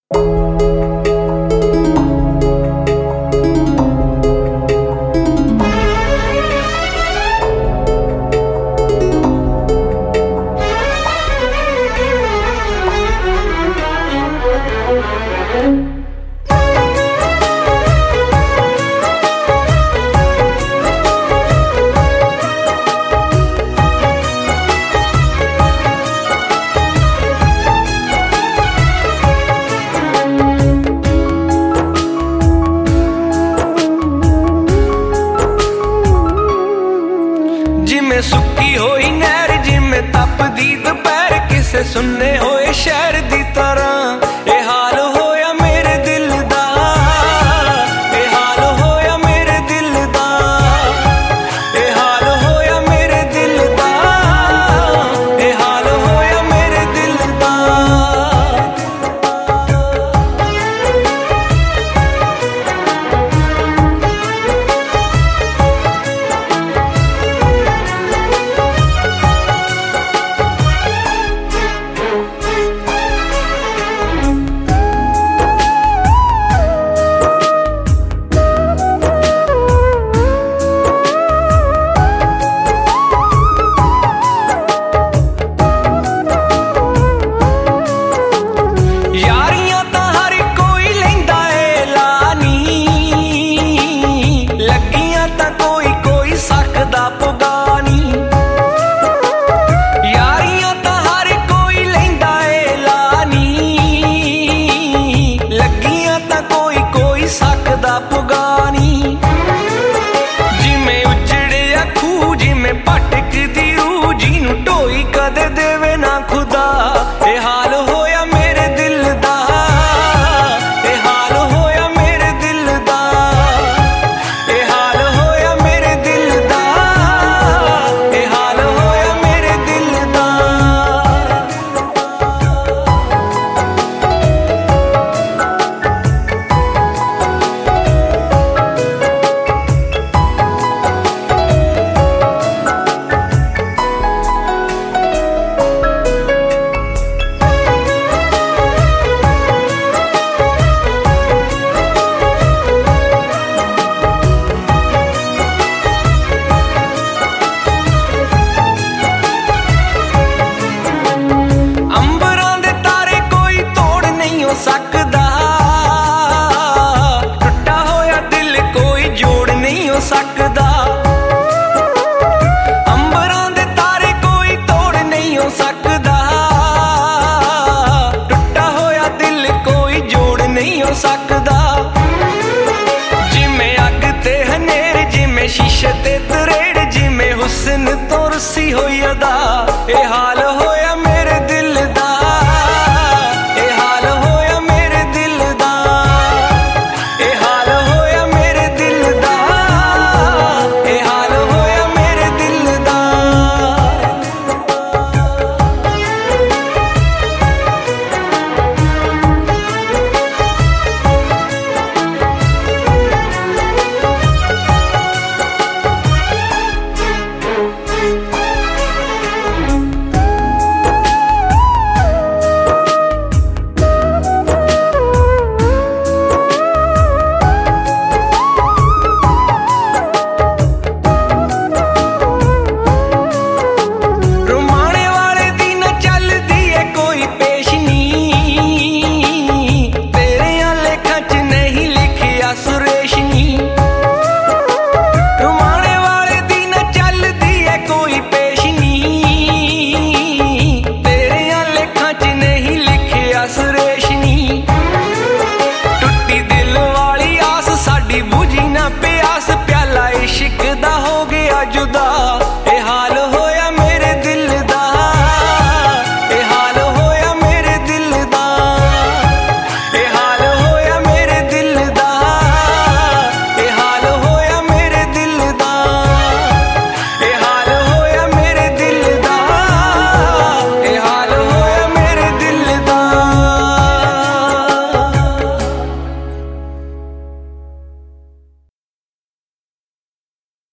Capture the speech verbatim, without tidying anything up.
जिमें सुक्की होई नहर, जिमें तपदी दोपहर, किसे सुनने होए शहर दी तरह। ए हाल होया मेरे दिल दा, ए हाल होया मेरे दिल दा, ए हाल होया मेरे दिल दा, ए हाल होया मेरे दिल दा। भटकदी रूह जीनू ढोई कदे देवे ना खुदा। ए हाल होया मेरे दिल दा, ए हाल होया मेरे दिल दा, ए हाल होया मेरे दिल दा, ए हाल होया मेरे दिल दा। सकदा टुटा होया दिल कोई जोड़ नहीं हो सकदा। अंबरां दे तारे कोई तोड़ नहीं हो सकदा, टुटा होया दिल कोई जोड़ नहीं हो सकदा। जिमें अग ते हनेर, जिमें शीशे ते तरेड़, जिमें हुस्न तो रुसी होई अदा। ए